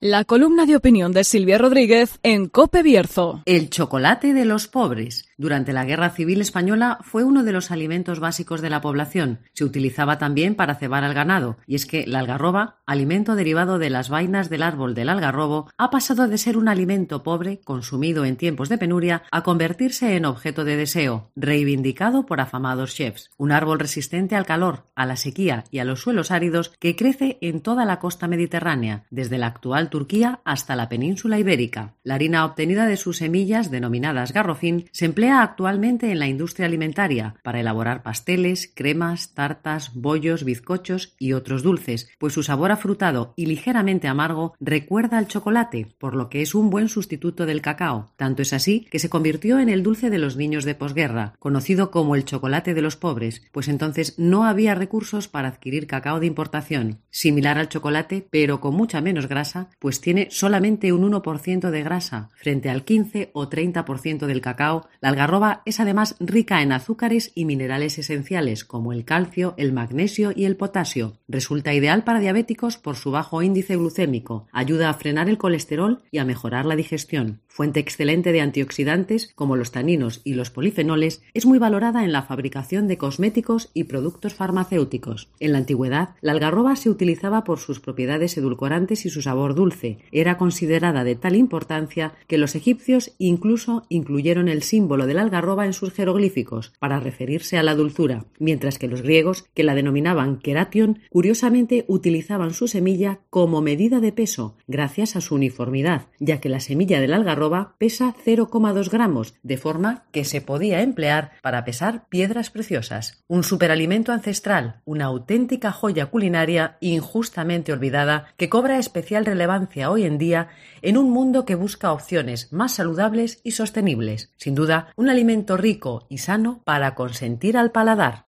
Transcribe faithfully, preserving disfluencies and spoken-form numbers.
La columna de opinión de Silvia Rodríguez en COPE Bierzo. El chocolate de los pobres. Durante la Guerra Civil Española fue uno de los alimentos básicos de la población. Se utilizaba también para cebar al ganado, y es que la algarroba, alimento derivado de las vainas del árbol del algarrobo, ha pasado de ser un alimento pobre, consumido en tiempos de penuria, a convertirse en objeto de deseo, reivindicado por afamados chefs. Un árbol resistente al calor, a la sequía y a los suelos áridos que crece en toda la costa mediterránea, desde la actual Turquía hasta la península ibérica. La harina obtenida de sus semillas, denominadas garrofín, se emplea actualmente en la industria alimentaria para elaborar pasteles, cremas, tartas, bollos, bizcochos y otros dulces, pues su sabor afrutado y ligeramente amargo recuerda al chocolate, por lo que es un buen sustituto del cacao. Tanto es así que se convirtió en el dulce de los niños de posguerra, conocido como el chocolate de los pobres, pues entonces no había recursos para adquirir cacao de importación. Similar al chocolate, pero con mucha menos grasa, pues tiene solamente un uno por ciento de grasa, frente al quince o treinta por ciento del cacao. La algarroba es además rica en azúcares y minerales esenciales, como el calcio, el magnesio y el potasio. Resulta ideal para diabéticos por su bajo índice glucémico, ayuda a frenar el colesterol y a mejorar la digestión. Fuente excelente de antioxidantes, como los taninos y los polifenoles, es muy valorada en la fabricación de cosméticos y productos farmacéuticos. En la antigüedad, la algarroba se utilizaba por sus propiedades edulcorantes y su sabor dulce. Era considerada de tal importancia que los egipcios incluso incluyeron el símbolo de la algarroba en sus jeroglíficos para referirse a la dulzura, mientras que los griegos, que la denominaban keration, curiosamente utilizaban su semilla como medida de peso, gracias a su uniformidad, ya que la semilla de la algarroba pesa cero coma dos gramos, de forma que se podía emplear para pesar piedras preciosas. Un superalimento ancestral, una auténtica joya culinaria injustamente olvidada que cobra especial relevancia hoy en día en un mundo que busca opciones más saludables y sostenibles. Sin duda, un alimento rico y sano para consentir al paladar.